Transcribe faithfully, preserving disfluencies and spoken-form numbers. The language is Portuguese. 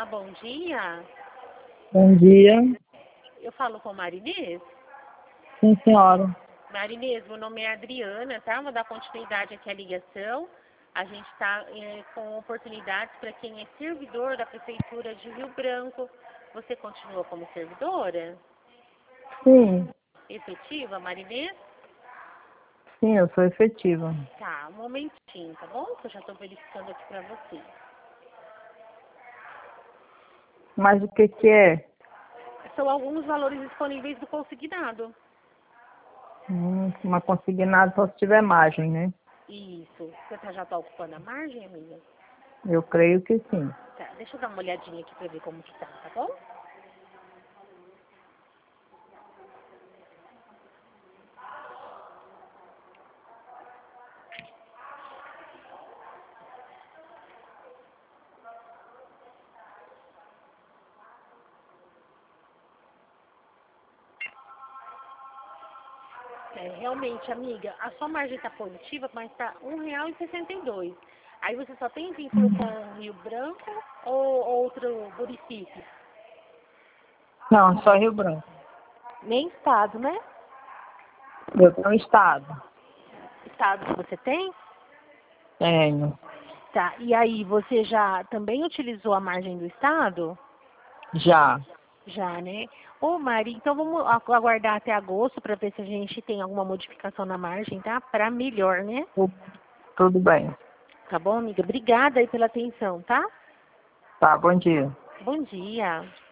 Olá, bom dia. Bom dia. Eu falo com a Marinês. Sim, senhora. Marinês, meu nome é Adriana, tá? Vou dar continuidade aqui à ligação. A gente está é, com oportunidades para quem é servidor da Prefeitura de Rio Branco. Você continua como servidora? Sim, Efetiva, Marinês? sim, eu sou efetiva. Tá, um momentinho, tá bom? Que eu já estou verificando aqui para você. Mas o que que é? São alguns valores disponíveis do consignado. Hum, uma consignada só se tiver margem, né? Isso. Você tá, já está ocupando a margem, amiga? Eu creio que sim. Tá, deixa eu dar uma olhadinha aqui para ver como que tá, tá bom? É, realmente, amiga, a sua margem está positiva, mas está um real e sessenta e dois. Aí você só tem vínculo com Rio Branco ou outro município? Não, só Rio Branco. Nem estado, né? Eu tenho estado. Estado que você tem? Tenho. Tá. E aí, você já também utilizou a margem do estado? Já. Já, né? Ô, Mari, então vamos agu- aguardar até agosto para ver se a gente tem alguma modificação na margem, tá? Para melhor, né? Tu- Tudo bem. Tá bom, amiga? Obrigada aí pela atenção, tá? Tá, bom dia. Bom dia.